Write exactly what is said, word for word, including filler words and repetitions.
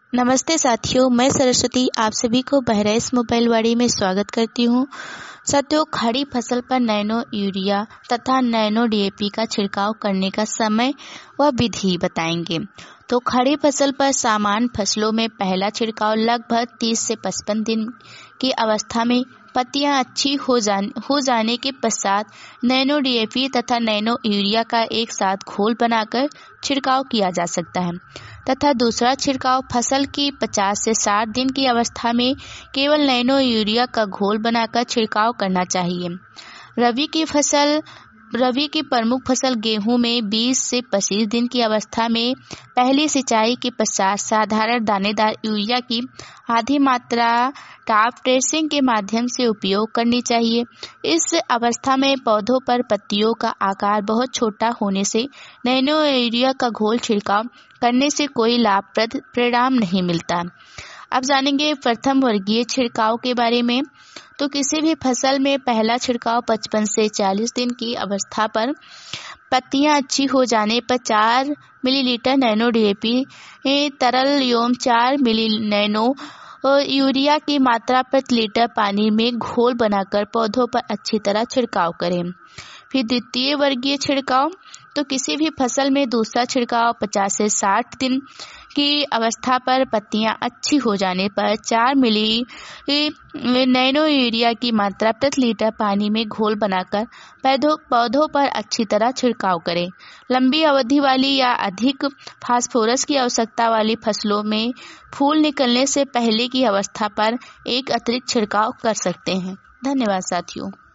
नमस्ते साथियों, मैं सरस्वती आप सभी को बहराइच मोबाइल वाड़ी में स्वागत करती हूँ। साथियों, खड़ी फसल पर नैनो यूरिया तथा नैनो डीएपी का छिड़काव करने का समय व विधि बताएंगे। तो खड़ी फसल पर सामान्य फसलों में पहला छिड़काव लगभग तीस से पचपन दिन की अवस्था में पत्तियां अच्छी हो जाने हो जाने के पश्चात नैनो डीएपी तथा नैनो यूरिया का एक साथ घोल बनाकर छिड़काव किया जा सकता है तथा दूसरा छिड़काव फसल की पचास से साठ दिन की अवस्था में केवल नैनो यूरिया का घोल बनाकर छिड़काव करना चाहिए। रबी की फसल रबी की प्रमुख फसल गेहूं में बीस से पच्चीस दिन की अवस्था में पहली सिंचाई के पश्चात साधारण दानेदार यूरिया की आधी मात्रा टॉप ड्रेसिंग के माध्यम से उपयोग करनी चाहिए। इस अवस्था में पौधों पर पत्तियों का आकार बहुत छोटा होने से नैनो यूरिया का घोल छिड़काव करने से कोई लाभप्रद परिणाम नहीं मिलता। अब जानेंगे प्रथम वर्गीय छिड़काव के बारे में। तो किसी भी फसल में पहला छिड़काव पचपन से चालीस दिन की अवस्था पर पत्तियां अच्छी हो जाने पर चार मिलीलीटर नैनो डीएपी तरल एवं चार मिली नैनो यूरिया की मात्रा प्रति लीटर पानी में घोल बनाकर पौधों पर अच्छी तरह छिड़काव करें। फिर द्वितीय वर्गीय छिड़काव, तो किसी भी फसल में दूसरा छिड़काव पचास से साठ दिन की अवस्था पर पत्तियां अच्छी हो जाने पर चार मिली नैनो यूरिया की मात्रा प्रति लीटर पानी में घोल बनाकर पौधों पौधों पर अच्छी तरह छिड़काव करें। लंबी अवधि वाली या अधिक फास्फोरस की आवश्यकता वाली फसलों में फूल निकलने से पहले की अवस्था पर एक अतिरिक्त छिड़काव कर सकते हैं। धन्यवाद साथियों।